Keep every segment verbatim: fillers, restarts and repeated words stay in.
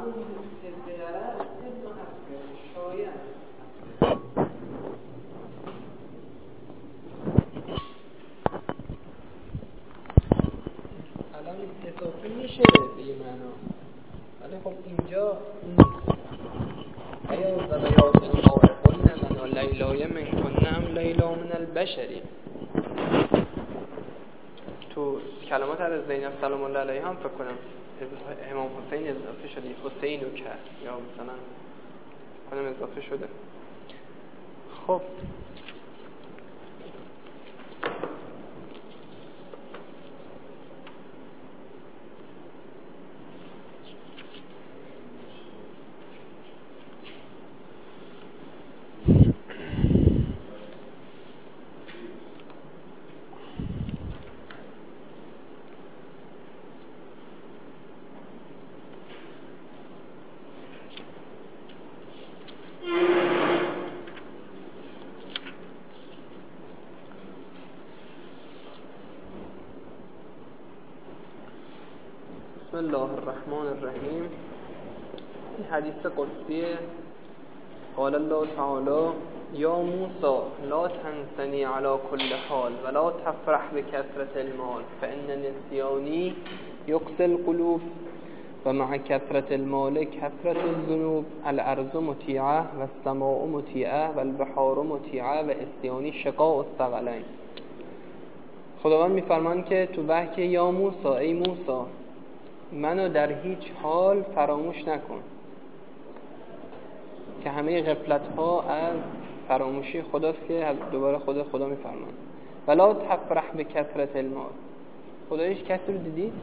الان اضافه میشه به یه معنا، ولی خب اینجا ایا زبیات المعرفون من لیلای من کنم لیلا من البشری. تو کلمات از زینب سلام الله علیها هم فکر کنم امام حسین اضافه شده، حسین و کرد یا مثلا کنم اضافه شده. خب بسم الله الرحمن الرحیم. این حدیث قدسی قال الله تعالی یا موسی لا تنسنی علی كل حال ولا تفرح بكثرة المال فإن نسیانی یقسي القلوب و مع كثرة المال كثرة الذنوب الارض مطیعه و السماء مطیعه و البحار مطیعه و اسیانی شقاء الثقلین. خداوند میفرمان که تو وحی یا موسی ای موسی منو در هیچ حال فراموش نکن، که همه غفلت ها از فراموشی خداست که دوباره خدا خدا میفرمان ولا تفرح به کثرت المال. خدا هیچ کسی رو دیدید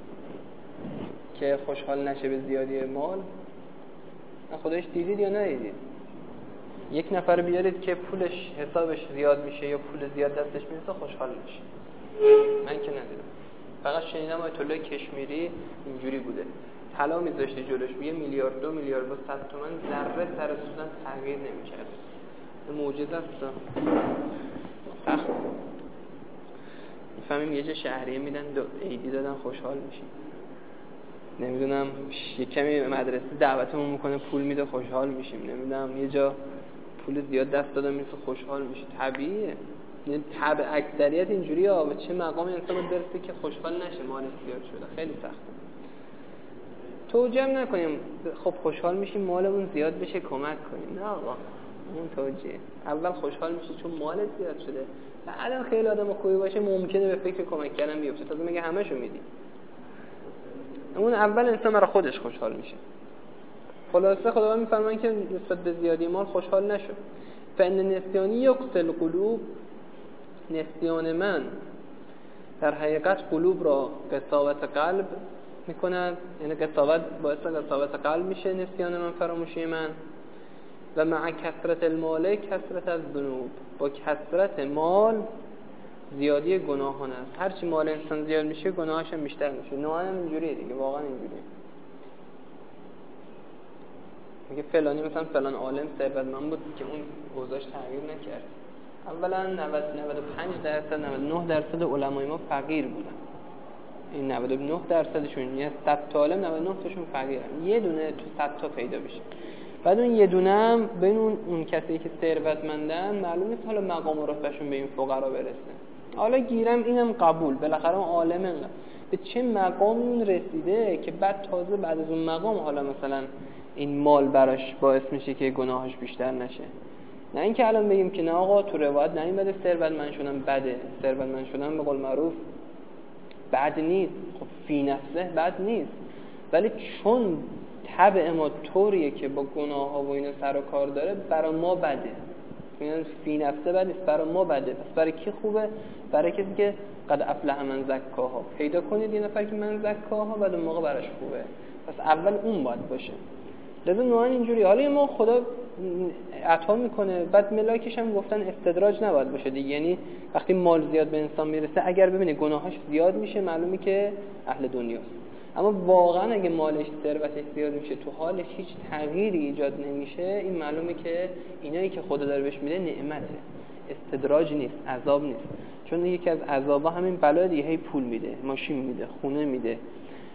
که خوشحال نشه به زیادی مال؟ خدا هیچ دیدید یا ندیدید؟ یک نفر بیارید که پولش حسابش زیاد میشه یا پول زیاد دستش میرسه خوشحال نشه؟ من که ندیدم. فقط شنیدم آیت الله کشمیری اینجوری بوده، طلا میذاشته جلوش یه میلیارد دو میلیارد با صد تومن ذره سر سوزن تغییر نمیکرد. معجزه است. سخت میفهمیم یه جا شهریه میدن دو عیدی دادن خوشحال میشیم، نمیدونم یه کمی مدرسه دعوتمون میکنه پول میده خوشحال میشیم، نمیدونم یه جا پول زیاد دست دادن میشه خوشحال میشه. طبیعیه، یعنی طبع اکثریت اینجوریه. و چه مقام انسان برسه که خوشحال نشه مال زیاد شده؟ خیلی سخته. توجیه نکنیم خب خوشحال میشیم مالمون زیاد بشه کمک کنیم، نه آقا، اون توجیه. اول خوشحال میشی چون مالت زیاد شده، بعدم خیلی آدم خوبی باشه ممکنه به فکر کمک کردن بیفته، تازه میگه همه‌شو میدی. اون اول انسان برای خودش خوشحال میشه. خلاصه خداوند میفرمایند که نسبت به زیادی مال خوشحال نشو. فإن نسیانی یقسي القلوب، نسیان من در حقیقت قلوب را قساوت قلب میکند، یعنی قساوت باعث قساوت قلب میشه نسیان من، فراموشی من. و مع کثرت المال کثرت الذنوب، با کثرت مال زیادی گناهان است. هرچی مال انسان زیاد میشه گناهاش هم بیشتر میشه. نوعا هم اینجوریه دیگه، واقعا اینجوریه. میگه فلانی مثلا فلان عالم ثروتمند بود که اون اوضاعش تغییر نکرد. اولا نود نود و پنج درصد نود و نه درصد علمای ما فقیر بودن. این نود و نه درصدشون، یعنی صد تا عالم نود و نه تاشون فقیرن. یه دونه تو صد تا پیدا بشه. بعد اون یه دونه هم بین اون اون کسایی که ثروتمندن معلوم نیست حالا مقام و رتبهشون به این فقرا برسه. حالا گیرم اینم قبول، بالاخره اون عالم انقدر به چه مقامی اون رسیده که بعد تازه بعد از اون مقام حالا مثلا این مال براش باعث میشه که گناهاش بیشتر نشه. نه اینکه الان بگیم که نه آقا تو روایت نمیاد ثروتمند شدن بده، ثروتمند شدن به قول معروف بد نیست. خب فی نفسه بد نیست، ولی چون طبع ما طوریه که با گناه ها و اینا سر و کار داره، برای ما بده. یعنی فی نفسه بد نیست، برای ما بده. پس برای کی خوبه؟ برای کسی که قد افلح من زکاها. پیدا کنید یه نفر که من زکاها، بعد اون موقع براش خوبه. پس اول اون باید باشه. لذا نوعا اینجوری. حالا ما خدا عطا میکنه، بعد ملاکش هم گفتن استدراج نباید باشه دیگه. یعنی وقتی مال زیاد به انسان میرسه، اگر ببینه گناهاش زیاد میشه، معلومه که اهل دنیاست. اما واقعا اگه مالش ثروتش زیاد میشه، تو حالش هیچ تغییری ایجاد نمیشه، این معلومه که اینایی که خدا داره بهش میده نعمته، استدراج نیست، عذاب نیست. چون یکی از عذابا همین بلا دیگه، هی پول میده، ماشین میده، خونه میده،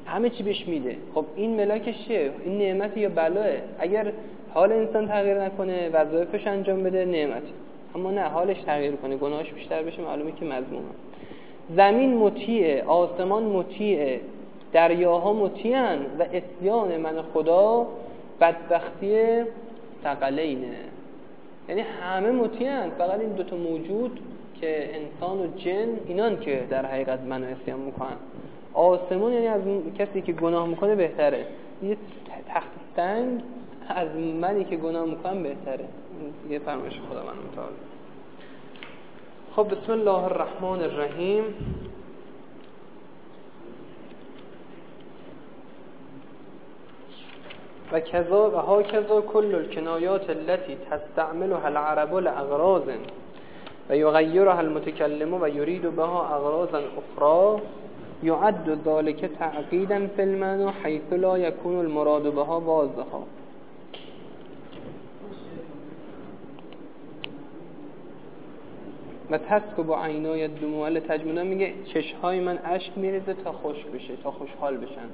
همه چی بهش میده. خب این ملاکش چیه؟ این نعمت یا بلاه؟ اگر حال انسان تغییر نکنه، وظایفش انجام بده، نعمتی. اما نه، حالش تغییر کنه، گناهش بیشتر بشه، معلومه که مذمومه. زمین مطیعه، آسمان مطیعه، دریاها مطیعن و عصیان من خدا بدبختی ثقلینه. یعنی همه مطیعن، فقط این دوتا موجود که انسان و جن اینان که در حقیقت منو عصیان میکنن. آسمان یعنی از کسی که گناه میکنه بهتره، یه تخت سنگ از منی که گناه میکنم بهتره. یه فرمایش خدا من متعال. خب بسم الله الرحمن الرحیم. و کذا و ها کذا کل الکنایات التي تستعملها العرب لاغراض و یغیرها المتکلم و یرید بها اغراضا اخرى یعد ذلك تعقیدا فی المعنى حيث لا يكون المراد بها واضحا. و تسکب عینای دموع لتجملا، میگه چشمهای من اشک میریزه تا خوش بشه، تا خوشحال بشن.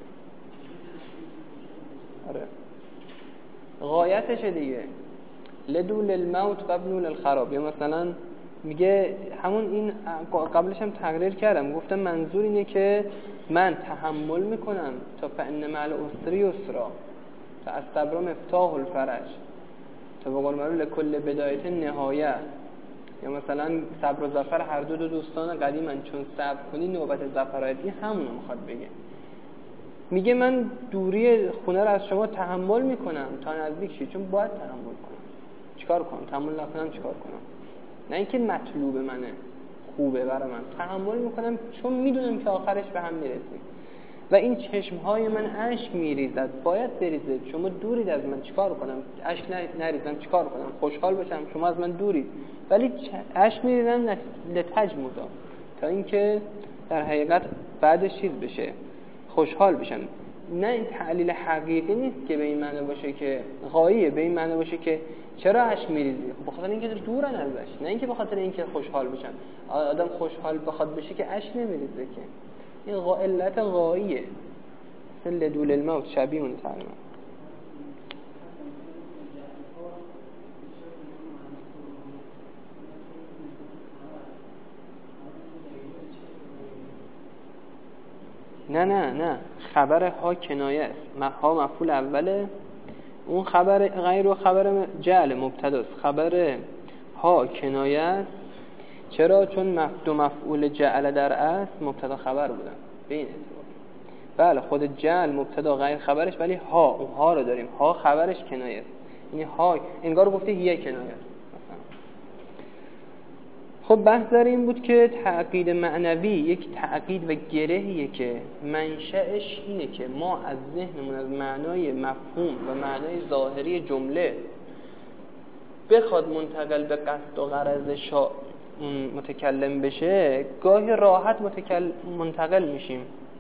آره غایتشه دیگه. لدو للموت و ابنو للخراب. یا مثلا میگه همون این قبلش هم تقریر کردم، گفتم منظور اینه که من تحمل میکنم تا فإن مع العسر یسرا، تا الصبر مفتاح الفرج، تا به قول معروف لکل بدایت نهایه. یا مثلا صبر و ظفر هر دو, دو دوستان قدیمن، چون صبر کنی نوبت ظفر آید. این همونو میخواد بگه. میگه من دوری خونه رو از شما تحمل میکنم تا نزدیک شید، چون باید تحمل کنم. چیکار کنم؟ تحمل نکنم چیکار کنم؟ نه اینکه مطلوب منه، خوبه برای من، تحمل میکنم چون میدونم که آخرش به هم میرسیم. و این چشمهای من اشک میریزد، باید بریزه، شما دورید از من، چیکار کنم؟ اشک نریزم چیکار کنم؟ خوشحال باشم، شما از من دورید، ولی اشک میریزم لتجمدا، تا اینکه در حقیقت بعدش چیز بشه، خوشحال بشن. نه این تعلیل حقیقی نیست که به این معنی باشه که غاییه، به این معنی باشه که چرا اشک میریزی؟ خب بخاطر اینکه دورن ازش، نه اینکه بخاطر اینکه خوشحال بشن. آدم خوشحال بخواد بشه که اشک نمیریزه که. این علت غاییه. مثل دول الموت شبیه اون تقریبا. نه نه نه خبر ها کنایه است. ها مفعول اوله، اون خبر غیر و خبر جعل مبتداست. خبر ها کنایه است. چرا؟ چون مفعول مفعول جعل در اصل مبتدا خبر بودن به این اعتبار. بله خود جعل مبتدا غیر خبرش، ولی ها اون ها رو داریم، ها خبرش کنایه است. یعنی ها انگار گفته هیه کنایه است. خب بحث در این بود که تعقید معنوی یک تعقید و گرهیه که منشأش اینه که ما از ذهنمون از معنای مفهوم و معنای ظاهری جمله بخواد منتقل به قصد و غرض شا متکلم بشه، گاهی راحت متکل... منتقل میشیم،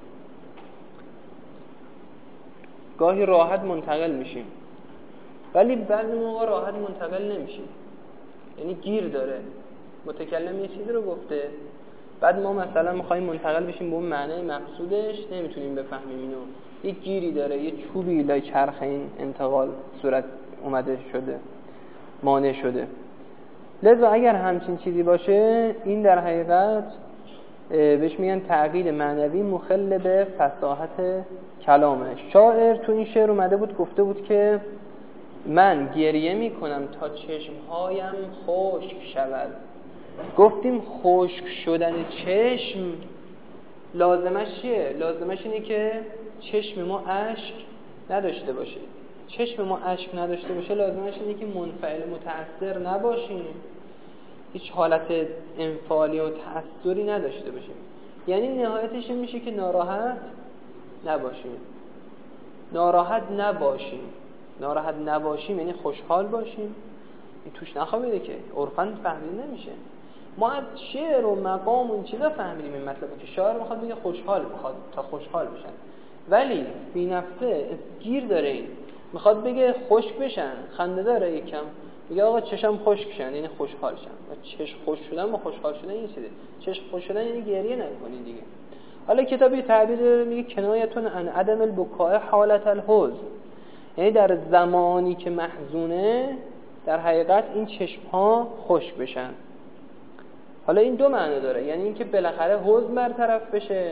گاهی راحت منتقل میشیم، ولی بعضی موقع راحت منتقل نمیشیم. یعنی گیر داره. متکلم یه چیزی رو گفته، بعد ما مثلا میخوایم منتقل بشیم به اون معنای مقصودش، نمیتونیم بفهمیم اینو. یه گیری داره، یه چوبی لای چرخ این انتقال صورت اومده شده، مانع شده. لذا اگر همچین چیزی باشه، این در حقیقت بهش میگن تعقید معنوی مخل به فصاحت کلامه. شاعر تو این شعر اومده بود گفته بود که من گریه میکنم تا چشمهایم خشک شود. گفتیم خشک شدن چشم لازمش چیه؟ لازمش اینه که چشم ما اشک نداشته باشه. چشم ما اشک نداشته باشه لازمش اینه که منفعل متأثر نباشیم، هیچ حالت انفعالی و تأثری نداشته باشیم. یعنی نهایتش میشه که ناراحت نباشیم. ناراحت نباشیم ناراحت نباشیم یعنی خوشحال باشیم. این توش نخوابیده که عرفاً فهمیده نمیشه. ما از شعر و مقام و این چیزا فهمیدیم این مطلب که شاعر میخواد بگه خوشحال، میخواد تا خوشحال بشن، ولی بی نفسه گیر داره. این میخواد بگه خشک بشن، خنده داره یکم، میگه آقا چشم خشک شن یعنی خوشحال شن. و چشم خوش شدن و خوشحال شدن این چیزه. چشم خوش شدن یعنی گریه نکنی دیگه. حالا کتابی تعبیر داره میگه کنایتون عن عدم البکاء حالت الحزن، یعنی در زمانی که محزونه در حقیقت این چشم‌ها خشک بشن. حالا این دو معنی داره، یعنی اینکه بالاخره حزن برطرف بشه.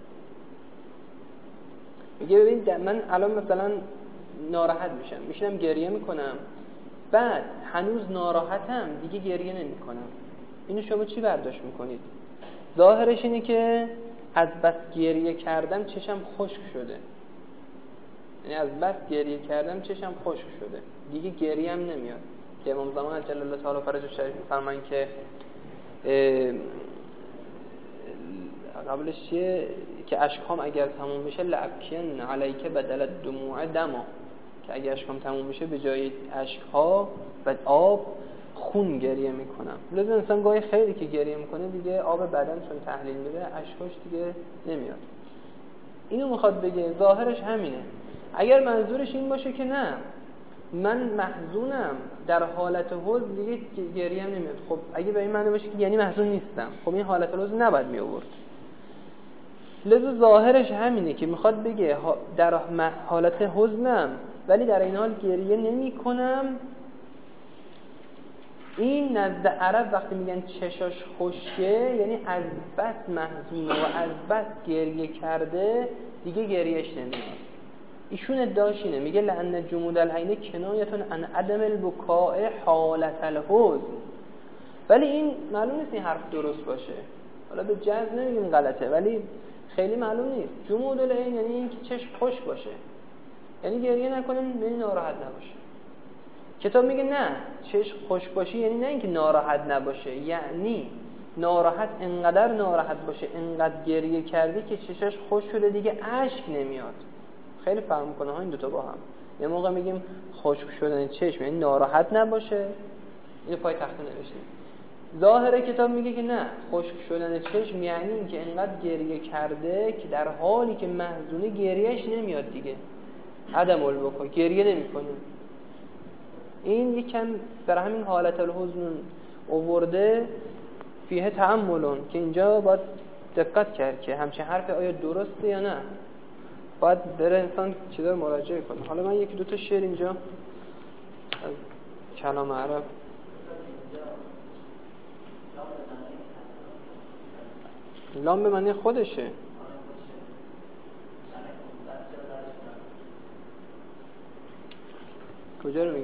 میگه ببین من الان مثلا ناراحت میشم، میشینم گریه میکنم، بعد هنوز ناراحتم دیگه گریه نمیکنم. اینو شما چی برداشت میکنید؟ ظاهرش اینه که از بس گریه کردم چشم خشک شده، یعنی از بس گریه کردم چشم خشک شده دیگه گریه هم نمیاد. که امام زمان جل الله تعالی فرجه شریف میفرمایند که قبلش چیه که اشکام اگر تموم بشه لابکین علیک بدل الدموع دما، که اگر اشکام تموم بشه به جای اشکها و آب خون گریه میکنم. لازم انسان گاهی خیلی که گریه میکنه دیگه آب بدن چون تحلیل میره اشکاش دیگه نمیاد. اینو میخواد بگه، ظاهرش همینه. اگر منظورش این باشه که نه من محزونم در حالت حزن دیگه گریه هم نمیاد، خب اگه به این معنی باشه که یعنی محزون نیستم، خب این حالت حزن نباید می آورد. لذا ظاهرش همینه که میخواد بگه در حالت حزنم ولی در این حال گریه نمی کنم. این نزد عرب وقتی میگن چشاش خشکه یعنی از بس محزونه و از بس گریه کرده دیگه گریهش نمیاد. ایشون ادعاش اینه، میگه لأن جمود العین کنایتون عن عدم البکاء حالت الحزن. ولی این معلوم نیست این حرف درست باشه، حالا به جزم نمیگیم غلطه ولی خیلی معلوم نیست. جمود العین یعنی این که چشم خشک باشه، یعنی گریه نکنیم یعنی ناراحت نباشه. کتاب میگه نه، چشم خشک باشه یعنی نه اینکه ناراحت نباشه، یعنی ناراحت انقدر ناراحت باشه انقدر گریه کرده که چشاش خشک شده دیگه اشک نمیاد. خیلی فهم کنه ها این دوتا با هم. یه موقع میگیم خشک شدن چشم یعنی ناراحت نباشه، اینو پای تخته نوشتیم. ظاهر کتاب میگه که نه، خشک شدن چشم یعنی این که انقدر گریه کرده که در حالی که محزونه گریهش نمیاد دیگه، عدم البکا، گریه نمیکنه. این یکم در همین حالت الحزن آورده فیه تأملون که اینجا باید دقت کرد که همچین حرف آیا درسته یا نه، باید بره انسان چیزا رو مراجعه کنه. حالا من یکی دو تا شعر اینجا از کلام عرب لام به معنی خودشه. کجا رو میگی؟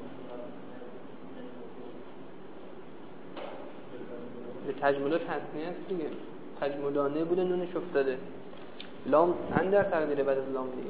به تجملات تصنیه است دیگه، تجملانه بوده نونش افتاده. لام اندر تقدیر بعد از لام دیگه،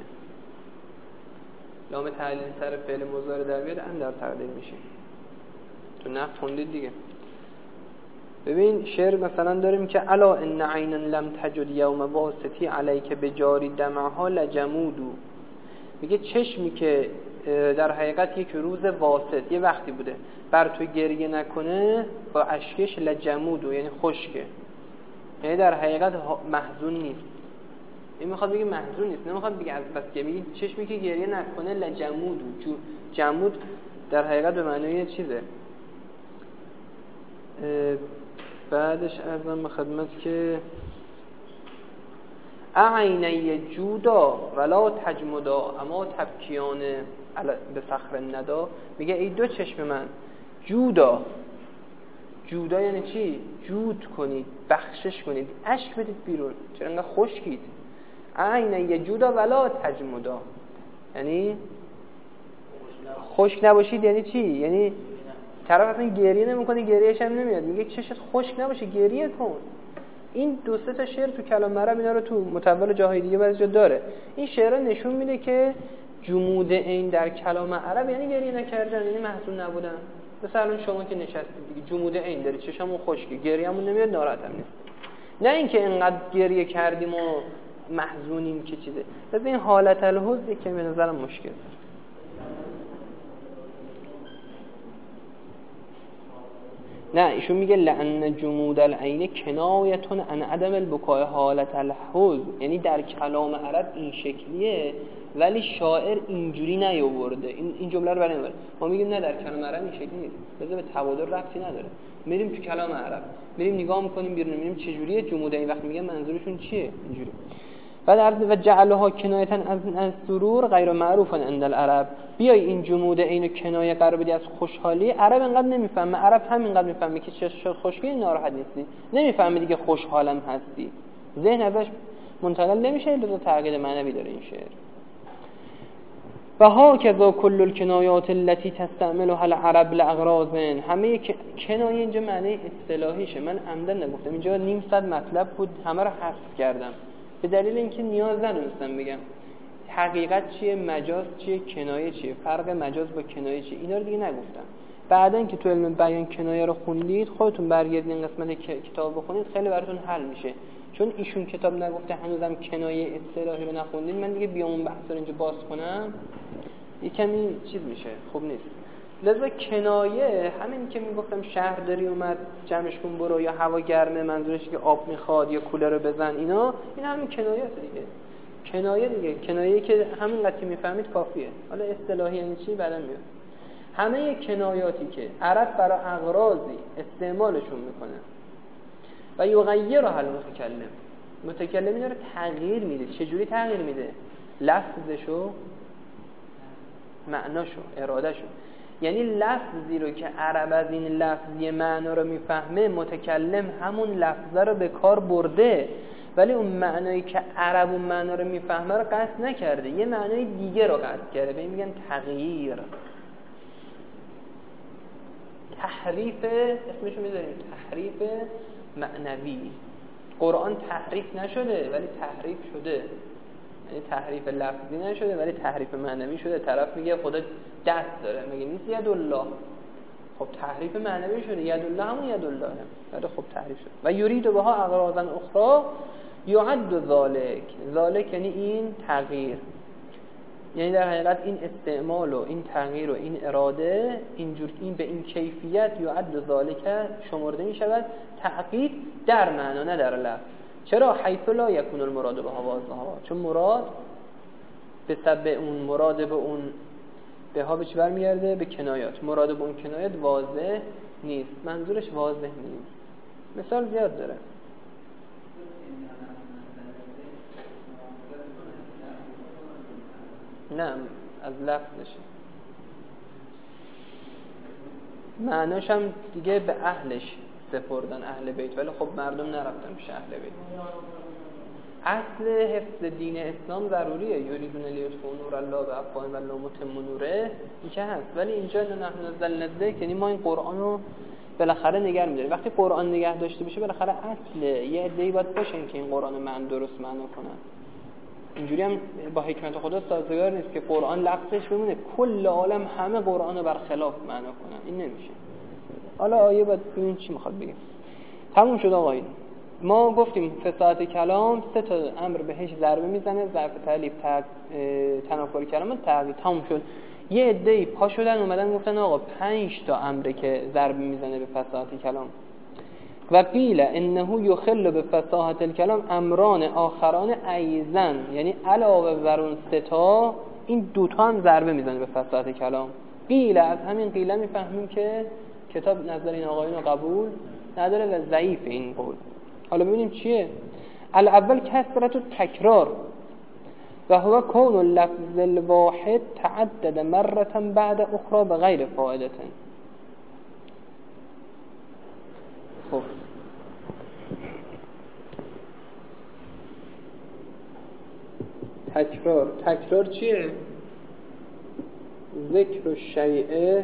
لام تعلیل سر فعل مضارع در بیاد اندر تقدیر میشه. تو نحو خوندید دیگه. ببین شعر مثلا داریم که الا ان عینا لم تجد یوم واسطی علیک بجاری دمعها لجمودو. میگه چشمی که در حقیقت یک روز واسط یه وقتی بوده بر تو گریه نکنه با اشکش لجمودو یعنی خشکه، یعنی در حقیقت محزون نیست. این میخواد بگه محزون نیست، نمیخواد بگه از بس که بگه چشمی که گریه نکنه لجمودو. جمود در حقیقت به معنی چیزه. بعدش عرضم به خدمت که اعینی جودا ولا تجمدا اما تبکیان به فخر ندا. میگه ای دو چشم من جودا، جودا یعنی چی؟ جود کنید، بخشش کنید، اشک بدید بیرون، چرا انقدر خشکید. اعینی جودا ولا تجمدا یعنی خشک نباشید. یعنی چی؟ یعنی طرف اصلا گریه نمیکنه، گریهش هم نمیاد، میگه چشت خشک نباشه گریه کن. این دو سه تا شعر تو کلام عرب اینا رو تو متول جاهای دیگه بعضی جا داره. این شعرها نشون میده که جمود این در کلام عرب یعنی گریه نکردن، یعنی محزون نبودن. مثلا شما که نشستید دیگه جمود این داری، چشمون خشکه، گریه‌مون نمیاد، ناراحتم نیست. نه اینکه انقدر گریه کردیم و محزونیم که چیزه. پس این حالت الحزن که به نظرم مشکل داره. نه ایشون میگه لأن جمود العین کنایتون عن عدم البکاء حالت الحزن، یعنی در کلام عرب این شکلیه ولی شاعر اینجوری نیاورده. این این جمله رو برای نمیبره. ما میگیم نه در کلام عرب این شکلی نیست. لذا به تبادل ربطی نداره. میریم تو کلام عرب، میریم نگاه میکنیم بیرون، میبینیم چه جوریه جموده این وقت میگن منظورشون چیه اینجوری. بعد عرض و جعلها کنایتا از سرور غیر معروفا عند العرب. بیای این جموده اینو کنایه قرار بدی از خوشحالی، عرب انقدر نمیفهمه. عرب همینقدر میفهمه که چه خوشگلی ناراحت نیستی، نمیفهمه دیگه خوشحالم هستی، ذهن ازش منتقل نمیشه. لذا تغییر معنوی داره این شعر. و هاکذا کل الکنایات التي تستعملها العرب لاغراض. همه کنایه اینجا معنی اصطلاحیشه، من عمدن نگفتم. اینجا نیم صد مطلب بود، همه رو حذف کردم به دلیل اینکه نیاز نداشتم بگم حقیقت چیه، مجاز چیه، کنایه چیه، فرق مجاز با کنایه چیه، اینا رو دیگه نگفتم. بعدن که تو علم بیان کنایه رو خوندید، خودتون برگردین این قسمت کتاب بخونید، خیلی براتون حل میشه. چون ایشون کتاب نگفته، هنوزم کنایه اصطلاحی رو نخوندید، من دیگه بیام اون بحث رو اینجا باز کنم یه کمی چیز میشه، خوب نیست. لذا کنایه همین که میگفتم شهرداری اومد جمعش کن برو، یا هوا گرمه منظورش که آب میخواد یا کولر رو بزن، اینا این همین کنایه‌ست دیگه. کنایه دیگه، کنایه‌ای که همین قضیه میفهمید کافیه. حالا اصطلاحی یعنی چی بعداً میاد. همه کنایاتی که عرب برای اغراضی استعمالشون میکنه و یغیرها المتکلم، متکلم اینا رو تغییر میده. چجوری تغییر میده؟ لفظشو، معناشو، ارادهشو. یعنی لفظی رو که عرب از این لفظی معنا رو میفهمه، متکلم همون لفظه رو به کار برده، ولی اون معنایی که عرب اون معنا رو میفهمه رو قصد نکرده، یه معنای دیگه رو قصد کرده. به این میگن تغییر. تحریف اسمشو میذاریم تحریف معنوی. قرآن تحریف نشده ولی تحریف شده، یعنی تحریف لفظی نشده ولی تحریف معنوی شده. طرف میگه خدا دست داره، میگه نیست ید الله، خب تحریف معنوی شده. ید الله همون ید الله، ولی خب تحریف شده. و یرید بها اغراضا اخرى یعد ذالک. ذالک یعنی این تغییر، یعنی در حقیقت این استعمال و این تغییر و این اراده اینجور این به این کیفیت یعد ذالک شمرده می شود تعقید در معنا نه در لفظ. چرا؟ حیث لا یکون المراد بها واضحا، چون مراد به سبب اون مراد به اون به ها به چی برمیگرده؟ به کنایات. مراد به اون کنایات واضح نیست، منظورش واضح نیست. مثال زیاد داره. نه از لفظشه، معناش هم دیگه به اهلش سپردن، اهل بیت، ولی خب مردم نرفتن پیش اهل بیت. اصل حفظ دین اسلام ضروریه. یریدون لیطفئوا نور الله بافواههم والله متم نوره، این که هست. ولی اینجا نحن نزلنا الذکر یعنی ما این قرآن رو بالاخره نگه می‌داریم. وقتی قرآن نگه داشته بشه بالاخره اصل یه عده‌ای باید باشن که این قرآن من درست معنا کنن. اینجوری هم با حکمت خدا سازگار نیست که قرآن لفظش بمونه کل عالم همه قرآن رو برخلاف معنا کنن، این نمیشه. حالا آیه باید ببینیم چی میخواد بگه. تموم شد آقایون. ما گفتیم فصاحت کلام سه تا امر بهش ضربه میزنه، ظرف تعلیف، تنافر کلام، تعویض. تموم شد. یه عده‌ای پا شدن اومدن گفتن آقا پنج تا امره که ضربه میزنه به فصاحت کلام. و قیل انه یخل به فصاحت الکلام امران آخران ایزن، یعنی علاوه بر اون سه تا این دوتا هم ضربه میزنه به فصاحت کلام. قیل، از همین قیل میفهمیم که کتاب نظر این آقایون رو قبول نداره و ضعیف این قول. حالا ببینیم چیه. الاول کثرت التکرار و هو کون اللفظ الواحد تعدد مرة بعد اخرى بغیر فائدة. خب تکرار، تکرار چیه؟ ذکر الشیء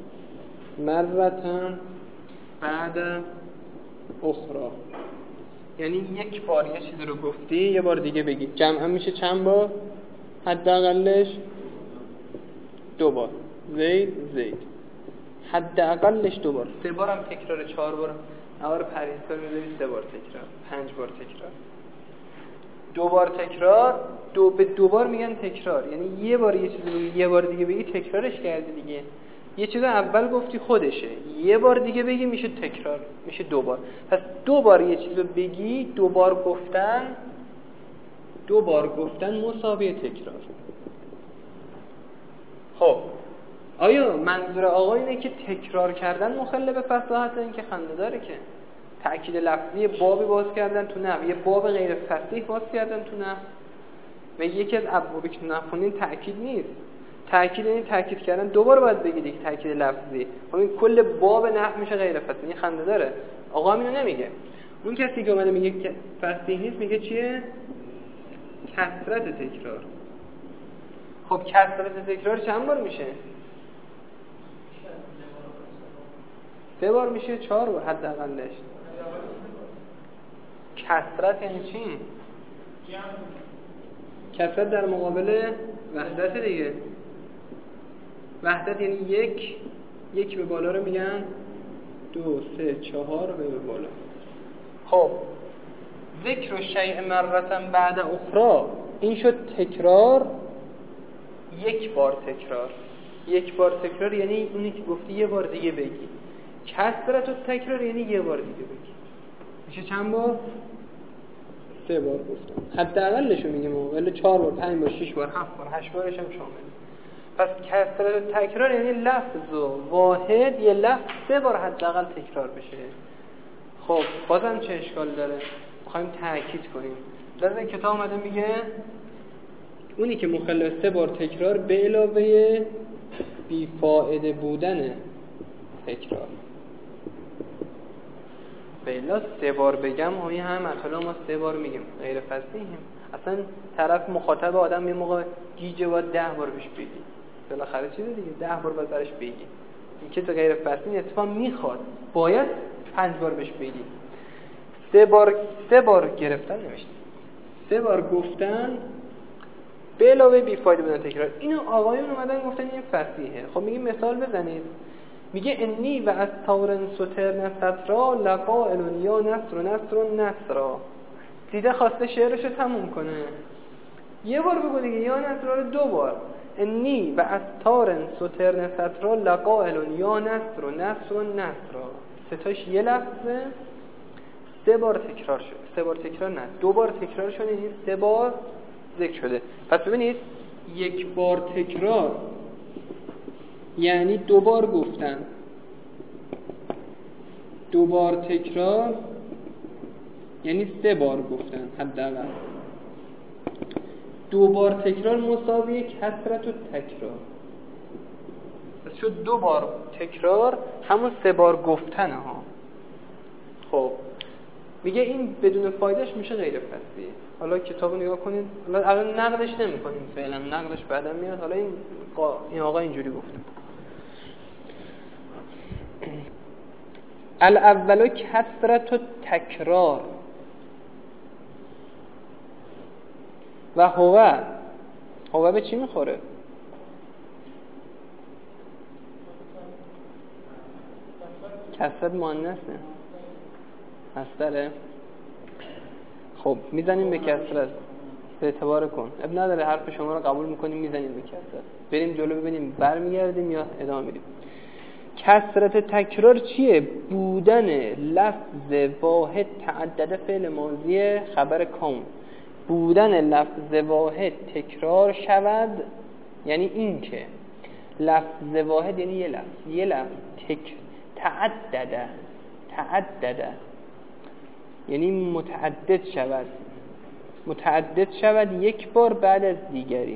مرتن بعد اخرى، یعنی یک بار یه چیزی رو گفتی یه بار دیگه بگی. جمع میشه چند بار؟ حداقلش دو بار. زید زید حداقلش دو بار. سه بار هم تکرار، چهار بار نوار پریستار میذاری سه بار تکرار، پنج بار تکرار، دو بار تکرار. دو به دو بار میگن تکرار، یعنی یه بار یه چیزی رو یه بار دیگه بگی تکرارش کردی دیگه. یه چیز اول گفتی خودشه، یه بار دیگه بگی میشه تکرار، میشه دو بار. پس دو بار یه چیز رو بگی، دو بار گفتن دو بار گفتن مساوی تکرار. آیا منظور آقا اینه که تکرار کردن مخل به فصاحت؟ این که خنده داره که تأکید لفظی بابی باز کردن تو نحو، یه باب غیر فصیح باز کردن تو نحو. و یکی از ابوابی که نخونین تأکید نیست. تأکید یعنی تأکید کردن، دوباره باید بگید که تأکید لفظی. همین کل باب نحو میشه غیر فصیح. این خنده داره. آقا اینو نمیگه. اون کسی که اومده میگه که فصیح نیست میگه چیه؟ کثرت تکرار. خب کثرت تکرار چند بار میشه؟ سه بار میشه، چهار بار حداقلش. کثرت یعنی چی؟ کثرت در مقابل وحدت دیگه. وحدت یعنی یک، یک به بالا رو میگن دو، سه، چهار به بالا. خب ذکر شیء مرتن بعد اخرى، این شد تکرار، یک بار تکرار. یک بار تکرار یعنی اونی که گفتی یه بار دیگه بگی. کثرت و تکرار یعنی یه بار دیگه بگی. میشه چند بار؟ سه بار گفتم. حداقلش رو میگیم، ولی چهار بار، پنج بار، شش بار، هفت بار، هشت بارش هم شامل. پس کثرت و تکرار یعنی لفظ و واحد یه لفظ سه بار حداقل تکرار بشه. خب بازم چه اشکال داره؟ میخوایم تاکید کنیم. لذا این کتاب اومده میگه اونی که مخل سه بار تکرار به علاوه بیفائده بودن تکرار. بلا سه بار بگم آیه هم اصلا ما سه بار میگیم غیر فصیحیم. اصلا طرف مخاطب آدم یه موقع گیجه و ده بار بهش بگی، بالاخره چیزه دیگه، ده بار بازارش بگی. این که تو غیر فصیح اتفاق میخواد باید پنج بار بهش بگی. سه بار سه بار گرفتن نمیشه، سه بار گفتن به علاوه بیفایده بودن تکرار. اینو آقایون اومدن گفتن این فصیحه. خب میگیم مثال بزنید. میگه انی و از تورن سوتر نسترا لقائل یا نصر و نصر و نصرا. دیده خواسته شعرشو تموم کنه، یه بار بگو دیگه، یا نصرا رو دو بار. انی و از تورن سوتر نسترا لقائل یا نصر و نصر و نصرا. ستاش یه لفظه، سه بار تکرار شده. سه بار تکرار نه، دو بار تکرار شده، این سه بار ذکر شده. پس ببینید یک بار تکرار یعنی دو بار گفتن، دو بار تکرار یعنی سه بار گفتن حداقل. دو بار تکرار مساوی کثرت و تکرار. پس شد دو بار تکرار همون سه بار گفتنه ها. خب میگه این بدون فایدهش میشه غیر فصیح. حالا کتابو نگاه کنید، حالا الان نقدش نمی‌کنیم فعلا، نقدش بعدا میاد. حالا این قا... این آقا اینجوری گفته. الاول کثرت و تکرار و هو. هو به چی میخوره؟ کثرت مؤنثه، مصدره. خب میزنیم به کثرت، به اعتبار کن اب نداره، حرف شما رو قبول میکنیم، میزنیم به کثرت. بریم جلو ببینیم برمیگردیم یا ادامه میدیم. کثرت تکرار چیه؟ بودن لفظ واحد تعدد فعل ماضی خبر کون. بودن لفظ واحد تکرار شود، یعنی این که لفظ واحد یعنی یه لفظ، یه لفظ تک تعدده تعدده یعنی متعدد شود، متعدد شود یک بار بعد از دیگری.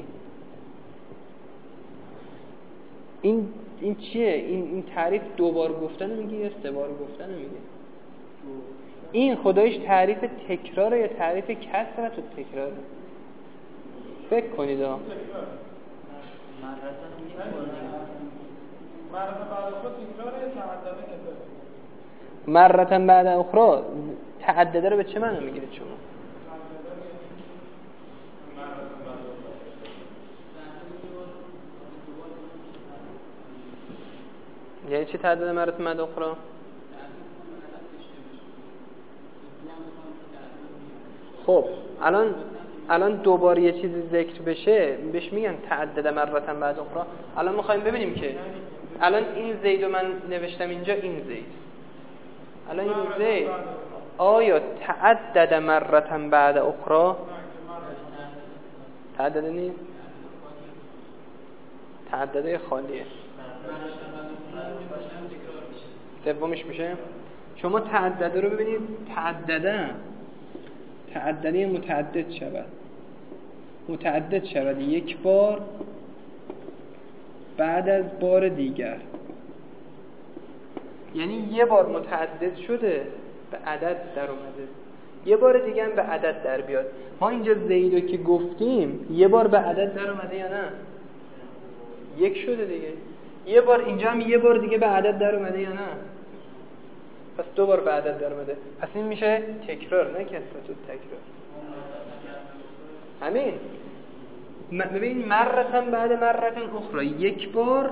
این این چیه؟ این این تعریف دو بار گفتن میگه یا سه بار گفتن میگه؟ این خدایش تعریف تکراره یا تعریف کثرت و تکراره؟ فکر کنید ها. مرتن بعد اخرى تعدده رو به چه معنی میگیرید شما؟ یعنی چی تعدد مرتن بعد اخرى؟ خب الان الان دوباره یه چیزی ذکر بشه بهش میگن تعدد مرتن بعد اخرى. الان میخوایم ببینیم که الان این زید رو من نوشتم اینجا، این زید، الان این زید آیا تعدد مرتن بعد اخرى؟ تعدد نیست، تعدد خالیه. سومش میشه. شما تعدده رو ببینید، تعدده تعدده متعدد شود، متعدد شود یک بار بعد از بار دیگر. یعنی یه بار متعدد شده به عدد در اومده، یه بار دیگه هم به عدد در بیاد. ما اینجا زیدو که گفتیم یه بار به عدد در اومده یا نه؟ یک شده دیگه. یه بار اینجا هم یه بار دیگه به عدد در اومده یا نه؟ پس دو بار به عدد در اومده. پس این میشه تکرار، نه کثرت التکرار. همین ببین، مرتن بعد مرتن اخرى، یک بار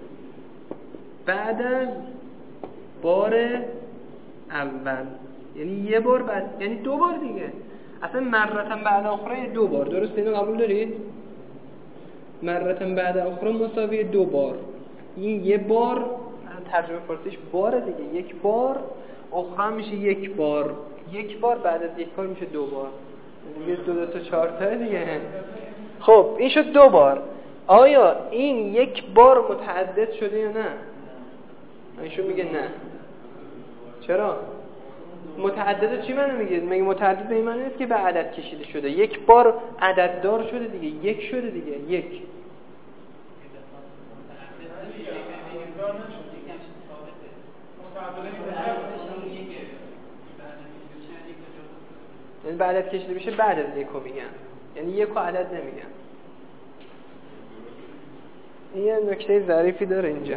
بعد از بار اول، یعنی یه بار بعد، یعنی دو بار دیگه. اصلا مرتن بعد اخرى دو بار، درست؟ اینو قبول دارید؟ مرتن بعد اخرى مساوی دو بار. این یه بار ترجمه فارسیش بار دیگه، یک بار، اخرى میشه یک بار، یک بار بعد از یک بار میشه دو بار دیگه، دو دو تا چهار تا دیگه. خب این شد دو بار. آیا این یک بار متعدد شده یا نه؟ ایشون میگه نه. چرا؟ متعدد چی معنی میگه؟ مگه متعدد به این معنی نیست که به عدد کشیده شده؟ یک بار عدد دار شده دیگه، یک شده دیگه، یک. یعنی به عدد کشیده بشه بعد از یکو میگن، یعنی یکو عدد نمیگن. این یه نکته ظریفی داره اینجا.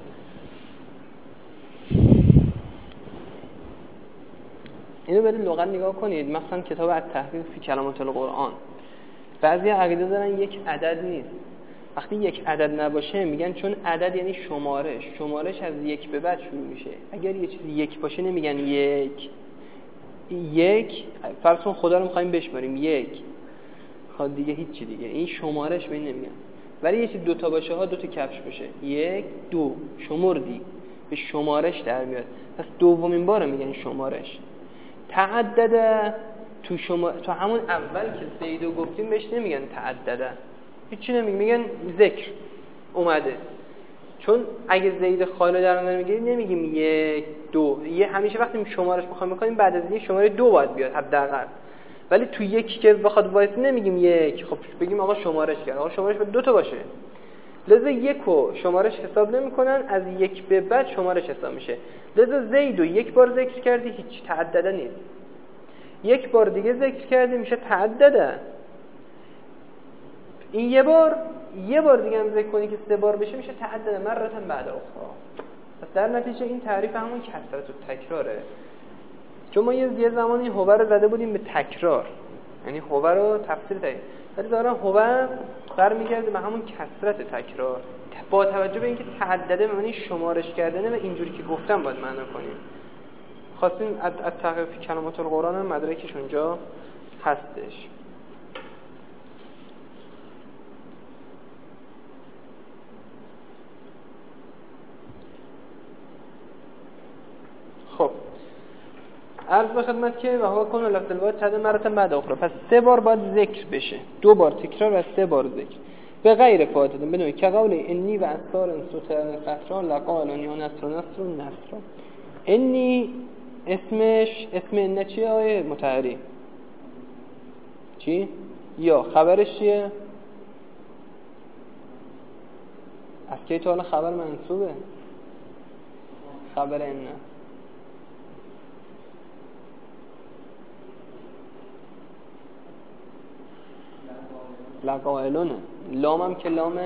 اینو برید لغت نگاه کنید، مثلا کتاب التحقیق فی کلمات القرآن. بعضی عقیده دارن یک عدد نیست. وقتی یک عدد نباشه میگن چون عدد یعنی شمارش، شمارش از یک به بعد شروع میشه. اگر یه چیزی یک باشه نمیگن یک. یک فرض کن خدا رو می‌خوایم بشماریم، یک. خب دیگه هیچ چی دیگه. این شمارش به این نمیگن. ولی یه چیز دو تا باشه ها، دو تا کفش باشه، یک دو شمردی، به شمارش در میاد. پس دومین بار میگن شمارش. تعدده تو شما تو همون اول که زیدو گفتیم بهش نمیگن تعدده، هیچی نمیگن، میگن ذکر اومده. چون اگه زید خالی در نظر میگیریم نمیگیم یک دو، یه همیشه وقتی شمارش میخوایم بکنیم بعد از یک شماره دو باید بیاد حداقل. ولی تو یکی که بخواد وایس نمیگیم یک، خب بگیم آقا شمارش کرد، آقا شمارش باید دو تا باشه. لذا یکو شمارش حساب نمیکنن، از یک به بعد شمارش حساب میشه. لذا زیدو یک بار ذکر کردی هیچ تعدده نیست، یک بار دیگه ذکر کردی میشه تعدده. این یه بار یه بار دیگه هم ذکر کنی که سه بار بشه میشه تعدده مرتن بعد اخرى. پس در نتیجه این تعریف همون کثرت و تکراره. چون ما یه زمانی هوه رو زده بودیم به تکرار، یعنی هوه رو تفسیر دادیم، ولی دارن هوه برمیگرده به همون کثرت تکرار، با توجه به اینکه تعدده معنی شمارش کردنه و اینجوری که گفتم باید معنا کنیم. خواستیم از تحقیق کلمات القرآن هم مدرکش اونجا هستش. خب عرض به خدمت که و هو کن لفظ الواحد چند مرتبه بعد اخرى. پس سه بار باید ذکر بشه، دو بار تکرار و سه بار ذکر به غیر فاتحه. بدون که قول انی و اسرار سوتر قطران لقالون یا نصر نصر نصر. انی اسمش اسم ان چیه آیه متعری؟ چی؟ یا خبرش چیه؟ از کی تا الان خبر منصوبه؟ خبر ان لقائلونه. لام هم که لام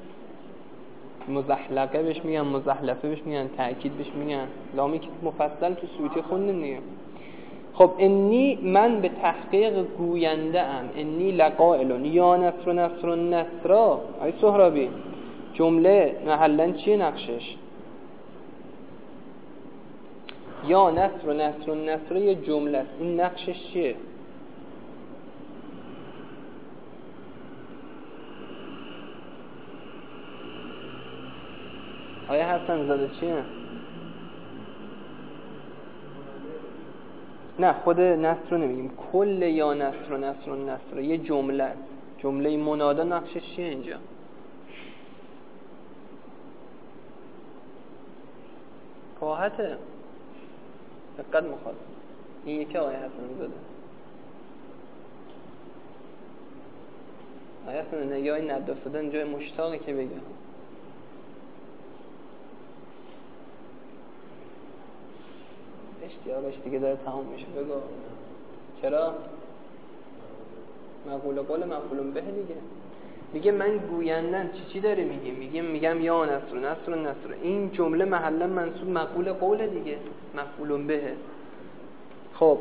مزحلقه بهش میگن، مزحلفه بهش میگن، تأکید بهش میگن. لامی که مفصل تو سویتی خوندیم دیگه. خب انی من به تحقیق گوینده ام، انی لقائلون یا نصر نصر نصرا. آی سهرابی جمله محلن چیه نقشش؟ یا نصر نصر نصر یه جمله است، این نقشش چیه؟ آیا حسن زاده چیه؟ نه خود نصر رو نمیگیم، کل یا نصر و نصر و نصر یه جمله است، جمله منادا نقشش چیه اینجا؟ راحته. دقت میخواد این یکی آقای حسن زاده. آقای حسن نگاه این نداف دادن جای مشتاقی که بگم اشتیاقش دیگه داره تمام میشه. بگو چرا؟ مقوله قول مقولون به دیگه. میگه من گویندن چی چی داره میگه؟ میگه میگم یا نصر نصر نصر. این جمله محلا منصوب مقوله قول دیگه، مقولون به. خب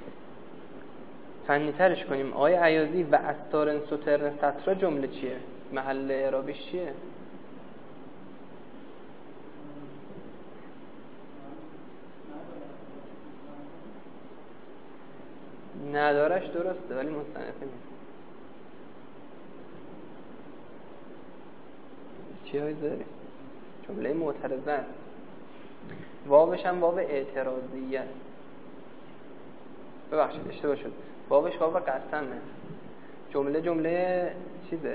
فنی ترش کنیم. آقای عیاضی و استارن سترن سطرا جمله چیه؟ محل اعرابش چیه؟ ندارش درسته ولی مستنفه نیست. چی هایی داری؟ جمله معترضه است. واوش هم واو اعتراضیه است. ببخشید اشتباه شد. واوش واو قسمه. جمله جمله چیزه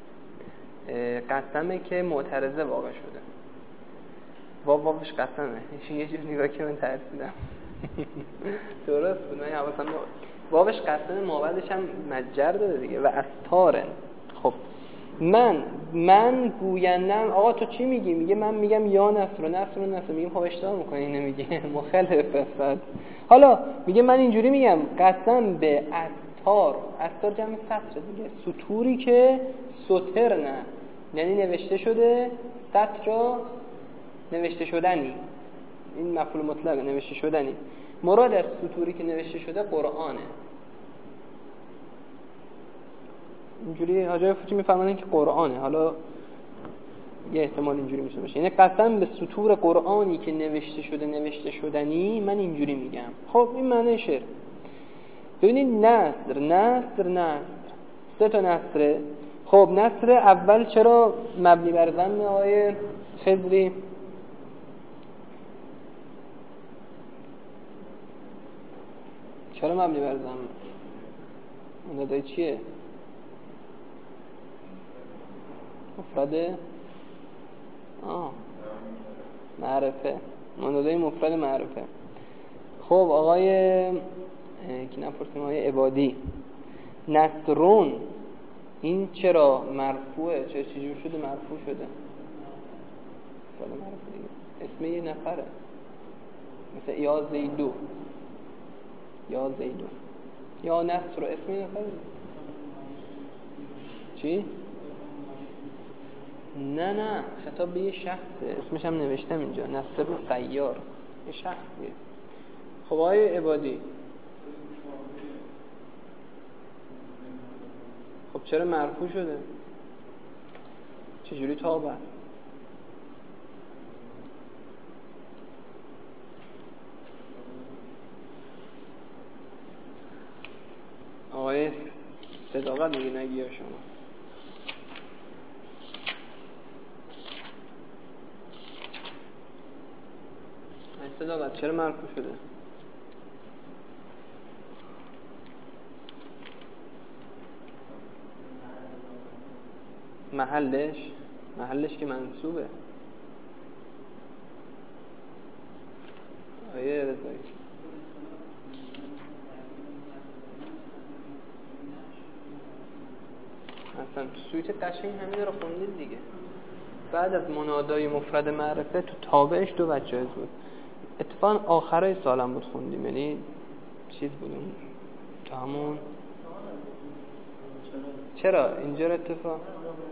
قسمه که معترضه واقع شده. واو واوش قسمه. یه جور نگاه که من ترسیدم. درست بود، من حواسم نبود. واوش قسم مابعدش هم مجر داده دیگه و استارن. خب من من گویندم. آقا تو چی میگی؟ میگه من میگم یا نصر و نصر و نصر. میگیم خب اشتباه میکنی، نمیگه مخالف است. حالا میگه من اینجوری میگم قسم به استار. استار جمع سطر دیگه، سطوری که سطر نه یعنی نوشته شده، سطر نوشته شدنی. این مفعول مطلق نوشته شدنی. مراد از سطوری که نوشته شده قرآنه. اینجوری حاجی فوتی میفهمن که قرآنه. حالا یه احتمال اینجوری میشه باشه، یعنی قسم به سطور قرآنی که نوشته شده نوشته شدنی من اینجوری میگم. خب این معنی شعر. ببینید نصر نصر نصر سه تا نصره. خب نصر اول چرا مبنی بر ضم آقای خضری؟ چرا مبنی بر ضم؟ منادای چیه؟ مفرد آه معرفه. منادای مفرد معرفه. خب آقای کی نپرسیم؟ آقای عبادی نصرون این چرا مرفوعه؟ چرا چجور شده مرفوع شده؟ مفرد معرفه دیگه، اسم یه نفره. مثل یا زیدو یا زیدو یا نصر اسم یه نفره. چی؟ نه نه خطاب به یه شخصه، اسمش هم نوشتم اینجا، نصر سیار، یه شخصیه. خب آقای عبادی خب چرا مرفوع شده؟ چجوری تابه؟ آقای صداقت میگه نگی شما. صداقت چرا مرفوع شده؟ محلش محلش که منصوبه. آیه رضایی اصلا تو سویت قشنگ همین رو خوندید دیگه. بعد از منادای مفرد معرفه تو تابعش دو وجه بود. اتفاقا آخرای سالم بود خوندیم، یعنی چیز بودیم تو همون. چرا اینجا رو اتفاق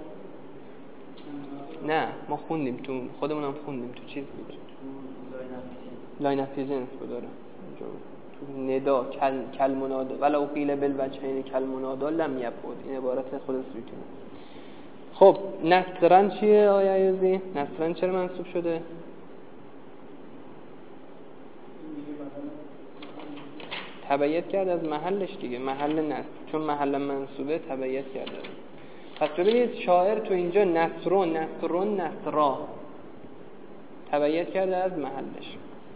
نه ما خوندیم تو خودمونم خوندیم تو چیز بود، لاین اف جنس بود داره اینجا تو ندا کل کل منادا ولو قیل بالوجهین کل منادا لم یبعد. این عبارت خود سویتی. خب نصرن چیه آیا عیوزی؟ نصرن چرا منصوب شده؟ تبعیت کرد از محلش دیگه، محل نصر، چون محل منصوبه تبعیت کرده. پس ببینید شاعر تو اینجا نصرون نصرون نصرا تبعیت کرده از محلش.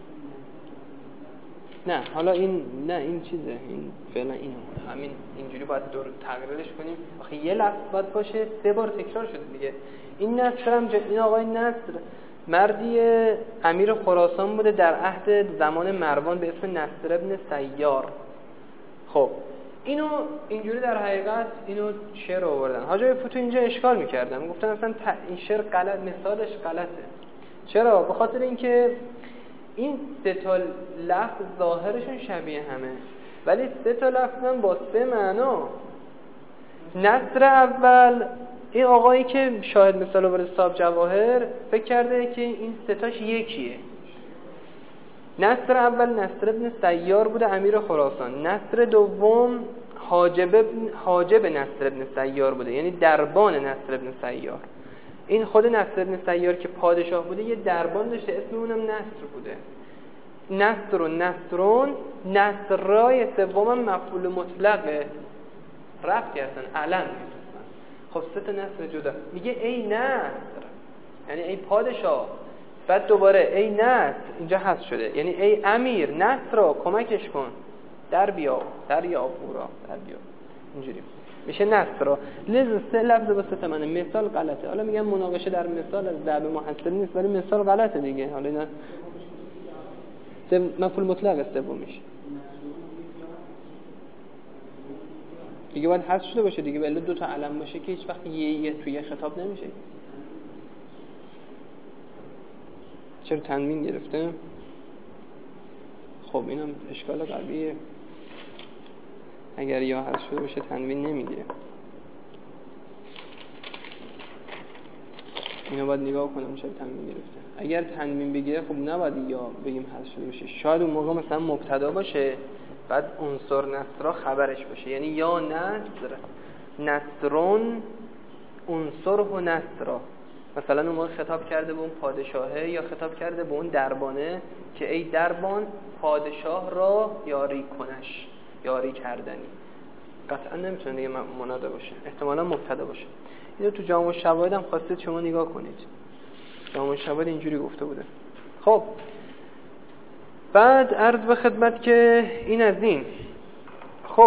نه حالا این نه این چیزه، این فعلا این همین اینجوری باید دور تغییرش کنیم. آخه یه لفظ باید باشه سه بار تکرار شده دیگه. این نصر هم ج... این آقای نصر مردی امیر خراسان بوده در عهد زمان مروان به اسم نصر ابن سیار. خب اینو اینجوری در حقیقت اینو شعر آوردن. حاجی فتوح اینجا اشکال می‌کردن، گفتن اصلا این شعر غلط، مثالش غلطه. چرا؟ به خاطر اینکه این سه تا لفظ ظاهرشون شبیه همه، ولی سه تا لفظن با سه معنا. نصر اول، این آقایی که شاهد مثال آورده صاحب جواهر فکر کرده که این سه تاش یکیه. نصر اول نصر ابن سیار بوده امیر خراسان. نصر دوم حاجب حاجب نصر ابن سیار بوده، یعنی دربان نصر ابن سیار. این خود نصر ابن سیار که پادشاه بوده یه دربان داشته اسم اونم نصر بوده. نصر و نصرون، نصرای سوم مفعول مطلقه، رفتی هستن علم نیستن. خب سه تا نصر جدا. میگه ای نصر، یعنی ای پادشاه. بعد دوباره ای نصر، اینجا حذف شده، یعنی ای امیر نصر را کمکش کن، در بیا در یا پورا در بیا، اینجوری میشه نصر را. لذا سه لفظ با سه تا معنی. مثال غلطه. حالا میگم مناقشه در مثال از ضرب محصل نیست، ولی مثال غلطه دیگه. حالا اینا سه مفعول مطلق سومیش دیگه باید حذف شده باشه دیگه، ولی دو تا علم باشه که هیچ وقت یه یه توی خطاب نمیشه. چرا تنوین گرفته؟ خب اینم اشکال قلبیه، اگر یا حذف شده باشه تنوین نمیگیره. اینو باید نگاه کنم چرا تنوین گرفته. اگر تنوین بگیره خب نباید یا بگیم حذف شده باشه. شاید اون موقع مثلا مبتدا باشه بعد عنصر نصرا خبرش باشه، یعنی یا نصر نصرون عنصر و نصرا. مثلا اون موقع خطاب کرده به اون پادشاهه یا خطاب کرده به اون دربانه که ای دربان پادشاه را یاری کنش، یاری کردنی. قطعا نمیتونه دیگه منادا باشه، احتمالا مبتدا باشه. اینو تو جامع الشواهد هم خواستید شما نگاه کنید. جامع الشواهد اینجوری گفته بوده. خب بعد عرض به خدمت که این از این. خب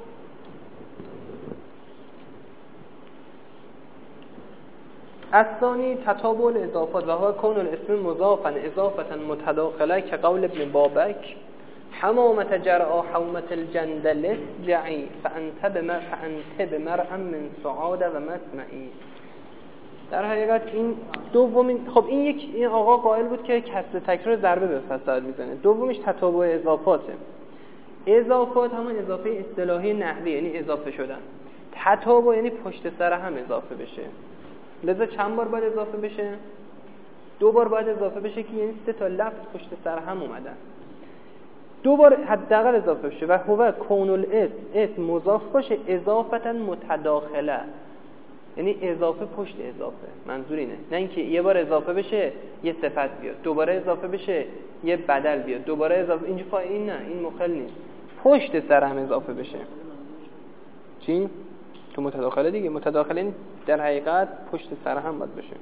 الثانی تتابع الاضافات و هو کون الاسم مضافا اضافتا متداخله که قول ابن بابک حمامت جرعا حومت الجندل جعی فانت بمر فانت بمرعا من سعاده و مسمعی. در حقیقت این دومین، خب این یک این آقا قائل بود که کسر تکرار ضربه به فساد میزنه. دومیش تتابع اضافاته. اضافات همون اضافه اصطلاحی نحوی، یعنی اضافه شدن. تتابع یعنی پشت سر هم اضافه بشه. لذا چند بار باید اضافه بشه؟ دو بار باید اضافه بشه که یعنی سه تا لفظ پشت سر هم اومدن. دو بار حداقل اضافه بشه. و هو کون الاسم، اسم مضاف باشه اضافتا متداخله، یعنی اضافه پشت اضافه. منظور اینه، نه اینکه یه بار اضافه بشه یه صفت بیاد، دوباره اضافه بشه یه بدل بیاد، دوباره اضافه. اینجا فا این نه، این مخل نیست. پشت سر هم اضافه بشه. چی؟ تو متداخله دیگه. متداخله در حقیقت پشت سر هم باید بشه.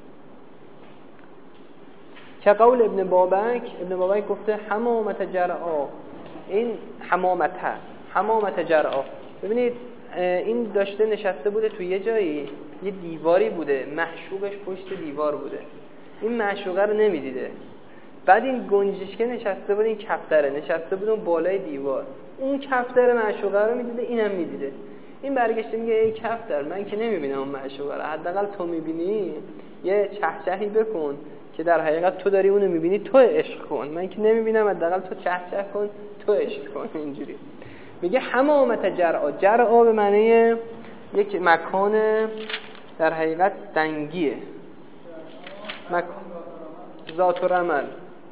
که قول ابن بابک، ابن بابک گفته حمامت جرعا، این حمامت حمامت جرعا. ببینید این داشته نشسته بوده توی یه جایی، یه دیواری بوده، معشوقش پشت دیوار بوده، این معشوقه رو نمیدیده. بعد این گنجشکه نشسته بود، این کفتره نشسته بود اون بالای دیوار، اون کفتر معشوقه رو میدیده، اینم میدیده. این برگشته میگه ای کفتر، من که نمیبینم اون معشوقه رو، حداقل تو میبینی یه چهچهی بکن که در حقیقت تو داری اونو میبینی، تو عشق کن. من که نمیبینم، حداقل تو چهچه کن، تو عشق کن. اینجوری میگه حمامت جرعا. جرعا به معنی یک مکان در حقیقت سنگیه، مکان ذات و رمل.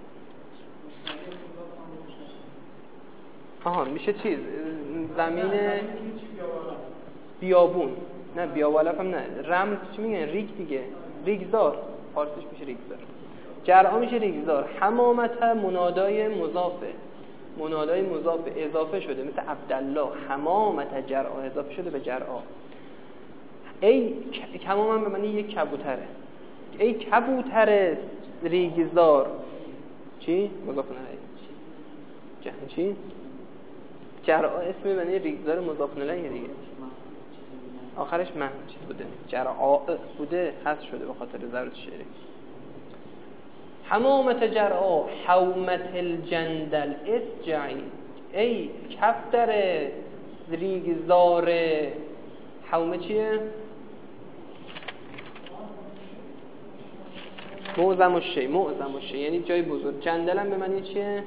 آها میشه چیز زمین بیابون، نه بیابالف هم نه، رمل چی میگن؟ ریگ دیگه، ریگزار، فارسیش میشه ریگزار. جرعا میشه ریگزار. حمامت منادای مضافه، منادای مضاف اضافه شده، مثل عبدالله. حمامت جرعا اضافه شده به جرعا. ای حمام به معنی یک کبوتره، ای کبوتر ریگزار. چی؟ مضاف الیه. جه چی؟ جرعا اسم به معنی ریگزار مضاف الیه دیگه. آخرش من چیز بوده، جرعا بوده، حذف شده به خاطر ضرورت شعری. حمامت جرعا حومت الجندل اسجعی، ای کفتر ریگزار. حومه چیه؟ معظم الشی، معظم الشی یعنی جای بزرگ. جندل هم به معنی چیه؟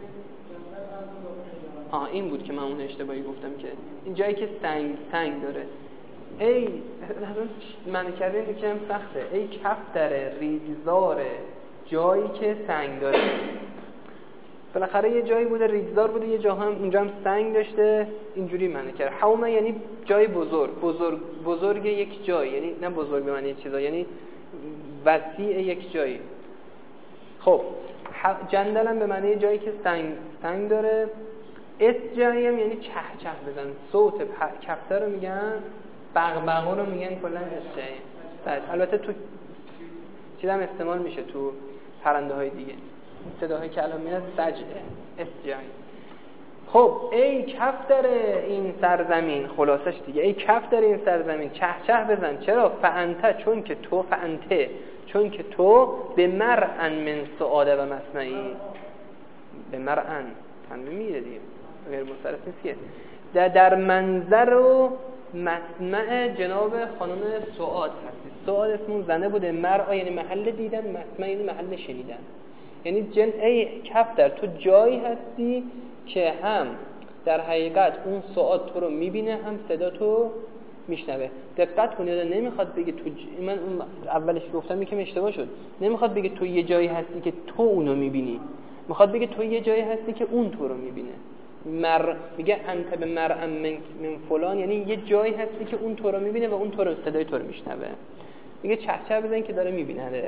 آه این بود که من اون اشتباهی گفتم که این جایی که سنگ سنگ داره. ای معنی کرده این که هم سخته. ای کفتر ریگزار، جایی که سنگ داره. بالاخره یه جایی بوده ریگزار بوده، یه جا هم اونجا هم سنگ داشته، اینجوری معنی کرد. حومه یعنی جای بزرگ، بزرگ بزرگ یک جای، یعنی نه بزرگ به معنی چیزا، یعنی وسیع یک جایی. خب جندل هم به معنی جایی که سنگ سنگ داره. اسجعی هم یعنی چه چه بزن. صوت کفتر رو میگن، بغبغه رو میگن کلا اسجعی. البته تو چیز هم استعمال میشه تو پرنده های دیگه، صداهایی که الان میاد سجده، اسجعی. خب ای کفتر این سرزمین، خلاصش دیگه، ای کفتر این سرزمین چه چه بزن. چرا؟ فانت، چون که تو، فانته چون که تو، به مرعن من سعاده و مسمعی. به مرعن تنوین میده دیگه، غیر مصرف نیست که. در, در منظر و مسمع جناب خانم سعاد هستی. سعاد اسمون زنه بوده، مرعا یعنی محل دیدن، مسمع یعنی محل شنیدن. یعنی جن ای کفتر تو جایی هستی که هم در حقیقت اون سعاد تو رو میبینه، هم صدا تو میشنوه. دقت کنید، نمیخواد بگه تو ج... من اون اولش گفتم یکم اشتباه شد. نمیخواد بگه تو یه جایی هستی که تو اونو میبینی، میخواد بگه تو یه جایی هستی که اون تو رو میبینه. مر میگه انت به مرعم من... من فلان، یعنی یه جایی هستی که اون تو رو میبینه و اون تو رو، صدای تو رو میشنوه. میگه چه چه بزن که داره میبینه.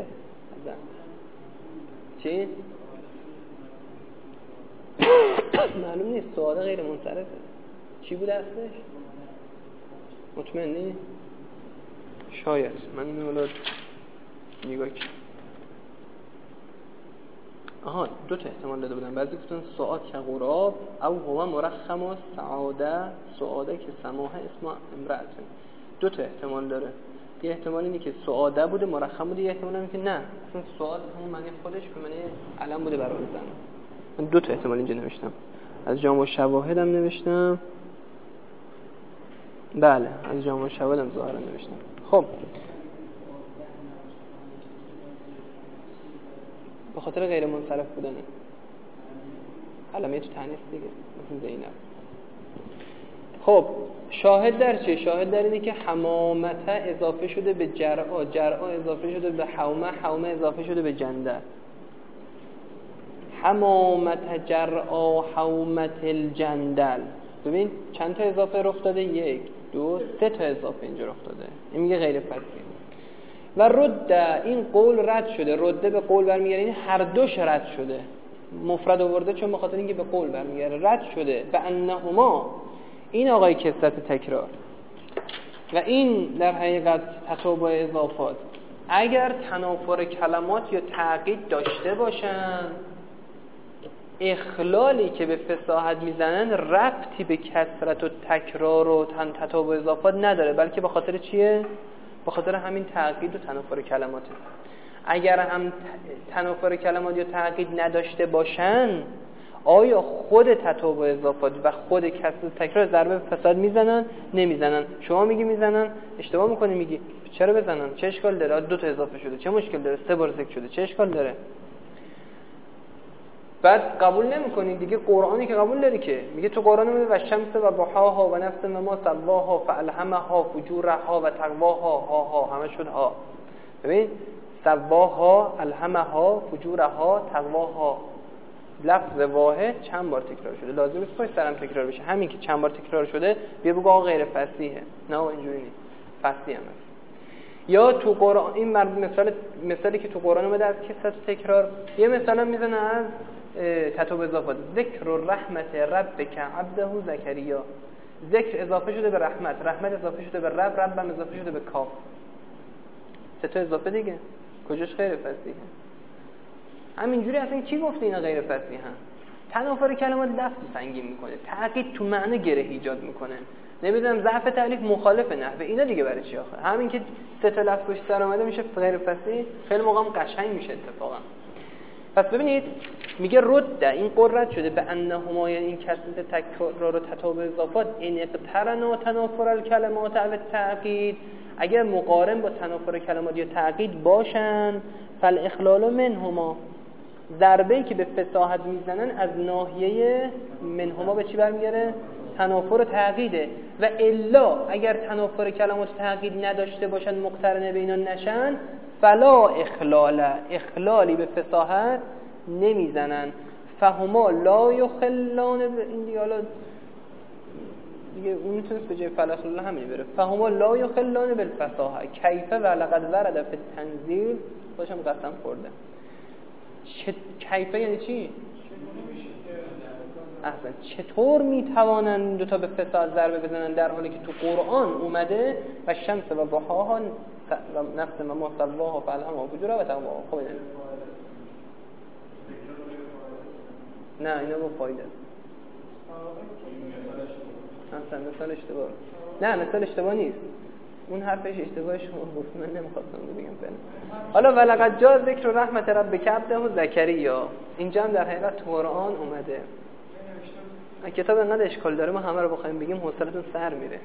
چی؟ معلوم نیست، سواده غیر منصرفه. چی بود اصلش؟ مطمئنی؟ شاید من نولاد نگاه کنم. آها دو تا احتمال داده بودن. بعضی گفتن سعاد که غراب او هو مرخم و سعاده، سعاده که سماحه اسم امرأت. دو تا احتمال داره. یه احتمال اینه که سعاده بوده مرخم بوده، یه احتمال اینه که نه اصلا سعاد همون معنی خودش به معنی علم بوده برای زن. من دو تا احتمال اینجا نوشتم، از جامع شواهد هم نوشتم. بله از جامع شواهد هم ظاهرا نوشتم. خب به خاطر غیر منصرف بودنه. علامه تو تنیس دیگه مثل زینب. خب شاهد در چه؟ شاهد در اینه که حمامت اضافه شده به جرعا، جرعا اضافه شده به حومه، حومه اضافه شده به جندل. حمامت جرعا حومت الجندل. ببین چند تا اضافه رخ داده؟ یک دو سه تا اضافه اینجا رخ داده. این میگه غیر فصلی. و رد، این قول رد شده. رده به قول برمیگره، این هر دوش رد شده. مفرد آورده چون به خاطر اینکه به قول برمیگره. رد شده و انهما، این آقای کثرت تکرار و این در حقیقت تتابع اضافات، اگر تنافر کلمات یا تعقید داشته باشن، اخلالی که به فصاحت میزنن ربطی به کثرت و تکرار و تتابع اضافات نداره، بلکه به خاطر چیه؟ به خاطر همین تعقید و تنافر کلماته. اگر هم تنافر کلمات یا تعقید نداشته باشن، آیا خود تتابع اضافات و خود کسر تکرار ضربه به فساد میزنن؟ نمیزنن. شما میگی میزنن، اشتباه میکنی. میگی چرا بزنن؟ چه اشکال داره؟ دو تا اضافه شده، چه مشکل داره؟ سه بار ذکر شده، چه اشکال داره؟ بعد قبول نمیکنی دیگه. قرآنی که قبول داری که میگه تو قرآن میگه و شمس و ضحاها و نفس و ما سواها فالهمها فجورها و تقواها، ها ها همه شد ها. ببین سواها، الهمها، فجورها، تقواها، لفظ واحد چند بار تکرار شده. لازم نیست پای سرم تکرار بشه. همین که چند بار تکرار شده بیا بگو آقا غیر فصیحه. نه اینجوری نیست، فصیح هم هست. یا تو قرآن این مثال مثالی که تو قرآن اومده از کثرت تکرار، یه مثلا میزنه از تتابع اضافات. ذکر رحمت ربک عبده زکریا. ذکر اضافه شده به رحمت، رحمت اضافه شده به رب، رب هم اضافه شده به کاف. سه تا اضافه دیگه. کجاش غیر فصیحه؟ همینجوری اصلا کی گفته اینا غیر فصیحه؟ تنافر کلمات لفظ سنگین میکنه، تعقید تو معنی گره ایجاد میکنه. نمیدونم ضعف تالیف مخالف نحوه، اینا دیگه برای چی آخه؟ همین که سه تا لفظ پشت سر اومده میشه غیر فصیح. خیلی موقع هم قشنگ میشه اتفاقا. پس ببینید میگه رد این قررت شده به انهما، یعنی این کسر تکرار و تتابع اضافات این اقترنا تنافر الکلمات او التعقید، اگر مقارن با تنافر کلمات یا تعقید باشن، فالاخلال منهما، ضربه‌ای که به فصاحت میزنن از ناحیه منهما به چی برمیگره؟ تنافر و تعقیده. و الا اگر تنافر کلمات و تعقید نداشته باشن، مقترنه به اینا نشن، فلا اخلال، اخلالی به فصاحت نمیزنن. فهما لا یخلان، این دیگه حالا دیگه اون میتونست به جای فلا اخلال همینی بره. فهما لا یخلان بالفصاحه کیفه و لقد ورد فی التنزیل، باشم قسم خورده. کیفه یعنی چی؟ احسن. چطور میتوانن این دوتا به فصاحت ضربه بزنن در حالی که تو قرآن اومده و شمس و ضحاها و نفس و ما سواها فالهمها فجورها و تقواها. خب اینه نه، اینا با فایده. احسن، مثال اشتباه. نه مثال اشتباه نیست، اون حرفش اشتباه شما گفت، من نمیخواستم بگم فعلا. حالا ولقد جاء ذکر رحمت ربک عبده زکریا، اینجا هم در حقیقت تو قرآن اومده. کتاب انقدر اشکال داره، ما همه رو بخوایم بگیم حوصلتون سر میره.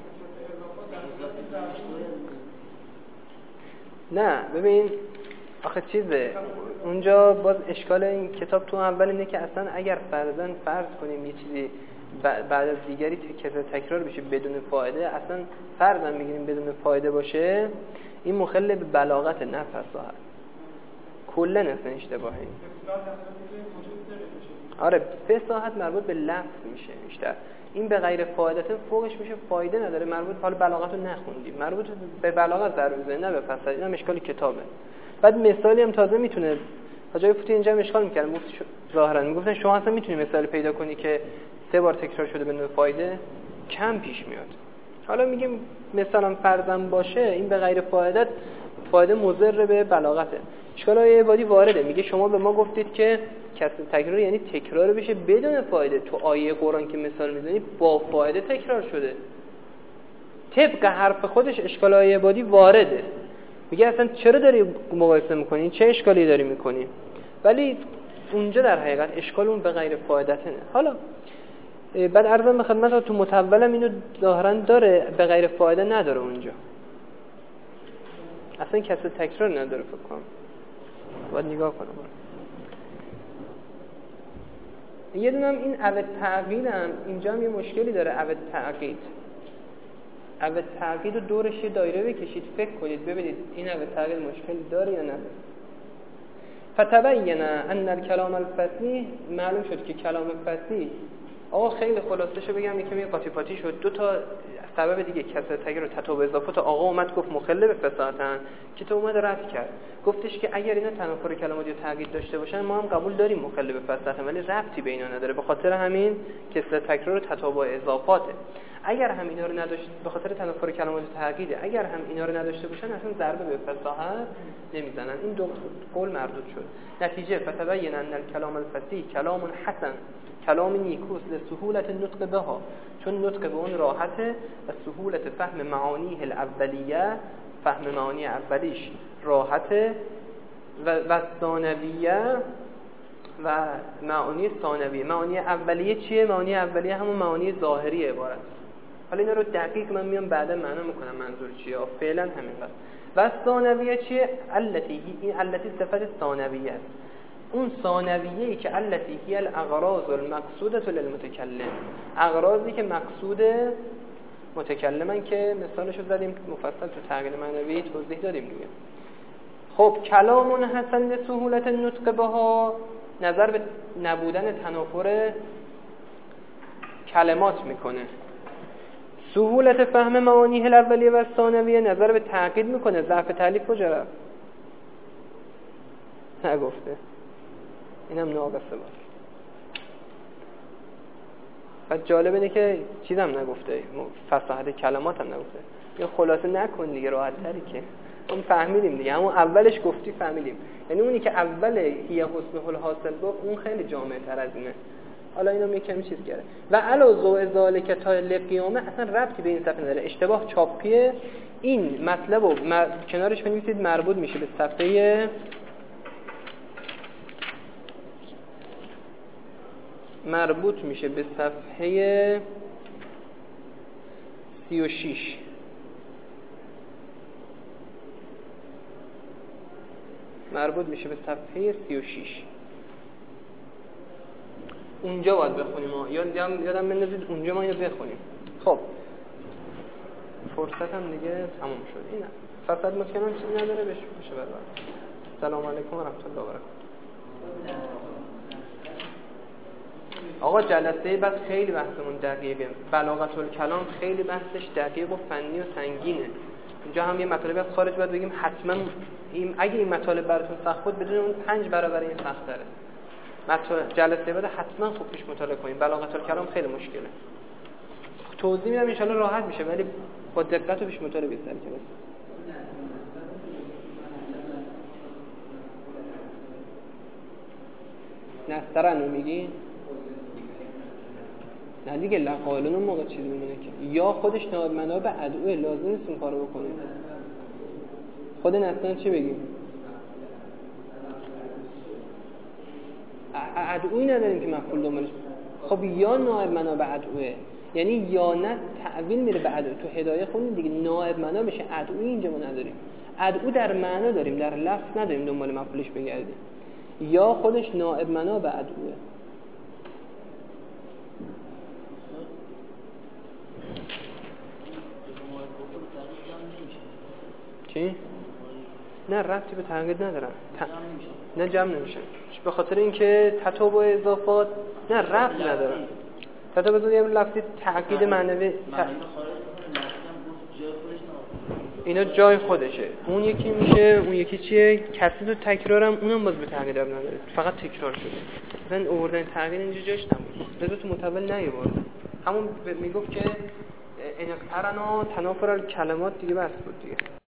نه ببین آخه چیزه اونجا باز اشکال این کتاب تو اول اینه که اصلا اگر فرضاً فرض کنیم یه چیزی بعد از دیگری تکرار بشه بدون فایده، اصلا فرضاً میگیریم بدون فایده باشه، این مخل به بلاغت نه فصاحت، کلا اصلا اشتباهه. آره فصاحت مربوط به لفظ میشه بیشتر، این به غیر فایدت فوقش میشه فایده نداره، مربوط حال بلاغت رو نخوندیم، مربوط به بلاغت ضرب بزنه نه به فصاحت. اینم اشکال کتابه. بعد مثالی هم تازه میتونه حاجی فوتی اینجا اشکال میکردن، گفت ظاهرا میگفتن شما اصلا میتونی مثال پیدا کنی که سه بار تکرار شده بدون فایده، کم پیش میاد. حالا میگیم مثلا فرضاً باشه، این به غیر فایدت فایده مضر به بلاغته. اشکال های عبادی وارده، میگه شما به ما گفتید که کسر تکرار یعنی تکرار بشه بدون فایده، تو آیه قرآن که مثال میزنی با فایده تکرار شده. طبق حرف خودش اشکال های عبادی وارده، میگه اصلا چرا داری مقایسه میکنی، چه اشکالی داری میکنی، ولی اونجا در حقیقت اشکال اون به غیر فایدته. حالا بعد عرضم به خدمت تو متولم اینو ظاهرا داره، به غیر فایده نداره اونجا، اصلا کسر تکرار نداره فکر کنم، باید نگاه کنم. یه دونم این عوض تعقید هم اینجا هم یه مشکلی داره. عوض تعقید عوض تعقید رو دورش یه دایره بکشید، فکر کنید ببینید این عوض تعقید مشکلی داره یا نه. فتبین ان الکلام الفصیح، معلوم شد که کلام فصیح، آقا خیلی خلاصه شو بگم یکم یه قاطی پاتی شد، دو تا سبب دیگه کسر تکرار و تتابع اضافات آقا اومد گفت مخل به فصاحتن، که تو اومد رد کرد، گفتش که اگر اینا تنافر کلمات یا تعقید داشته باشن ما هم قبول داریم مخل به فصاحتن، ولی ربطی به اینا نداره، به خاطر همین کسر تکرار و تتابع اضافاته. اگر هم اینا رو نداشت، به خاطر تنافر کلمات و تعقیده، اگر هم اینا رو نداشته باشن اصلا ضربه به فصاحت نمیزنن. این دو قول مردود شد. نتیجه فتبین ان الکلام الفصیح کلام حسن، کلام نیکوس لسهولت النطق بها، چون نطق به اون راحته، و سهولت فهم معانیه الاولیه، فهم معانی اولیش راحته، و و ثانویه و معانی ثانویه. معانی اولیه چیه؟ معانی اولیه همون معانی ظاهری عبارت. حالا اینا رو دقیق من میام بعدا معنا میکنم منظور چیه، فعلا همین قضیه. و ثانویه چیه؟ التی، این التی صفت ثانویه است، اون ثانویه‌ای که التی هی الاغراض المقصوده للمتکلم، اغراضی که مقصود متکلمن، که مثالشو زدیم مفصل تو تغییر معنوی توضیح دادیم دیگه. خب کلام حسن لسهولت النطق بها، نظر به نبودن تنافر کلمات میکنه. سهولت فهم معانیه الاولیه و ثانویه، نظر به تعقید میکنه. ضعف تالیف کجا رفت؟ نگفته، اینم ناقصه بود. و جالب اینه که چیزم نگفته، فصاحت کلمات هم نگفته. یه خلاصه نکن دیگه، راحت تری که اون فهمیدیم دیگه، همون اولش گفتی فهمیدیم. یعنی اونی که اول هی حسنه الحاصل گفت اون خیلی جامع تر از اینه. حالا اینو یکم چیز کرده. و علا ذو ذالک تا لقیامه، اصلا ربطی به این صفحه نداره، اشتباه چاپیه. این مطلب رو مر... کنارش بنویسید مربوط میشه به صفحه مربوط میشه به صفحه سی و شیش. مربوط میشه به صفحه سی و شیش. اونجا باید بخونیم ها. یادم یادم بندازید اونجا ما اینو بخونیم. خب فرصت هم دیگه تموم شد. این فقط متکنم چیزی نداره بشه بشه برای سلام علیکم و رحمت الله و برکاته. آقا جلسه بعد خیلی بحثمون دقیقه. بلاغت الکلام خیلی بحثش دقیق و فنی و سنگینه. اینجا هم یه مطالب از خارج باید بگیم حتما این اگه این مطالب براتون سخت بود بدون اون پنج برابر این سخت تره. مطالب جلسه بعد حتما خوب پیش مطالعه کنید. بلاغت الکلام خیلی مشکله. توضیح میدم ان شاءالله راحت میشه ولی با دقت و پیش مطالعه بیشتر کنید. نسترن رو میگی؟ نه دیگه لقالون اون موقع چیزی میمونه که یا خودش نائب منابع ادعوه لازم نیست این کارو بکنید. خود نسترن چی بگیم؟ ادعوی نداریم که مفعول دنبالش. خب یا نائب منابع ادعوه یعنی یا نه تعویل میره به ادعو. تو هدایه خوندیم دیگه نائب منابع بشه ادعوی اینجا ما نداریم. ادعو در معنا داریم در لفظ نداریم دنبال مفعولش بگردیم. یا خودش نائب منابع ادعوه. چی؟ نه ربطی به تغییر ندارن. ت... نه جمع نمیشه به خاطر اینکه تتابع اضافات نه ربط ندارن. تتابع اضافات یه لفظی تأکید معنوی ت... اینا جای خودشه. اون یکی میشه اون یکی چیه؟ کسی تو تکرارم اونم باز به تغییر ربط نداره. فقط تکرار شده. مثلا آوردن تغییر اینجا جاش نبود. لذا تو متول نیاورد. همون میگفت که ان اقترنا تنافر الکلمات دیگه بس بود دیگه.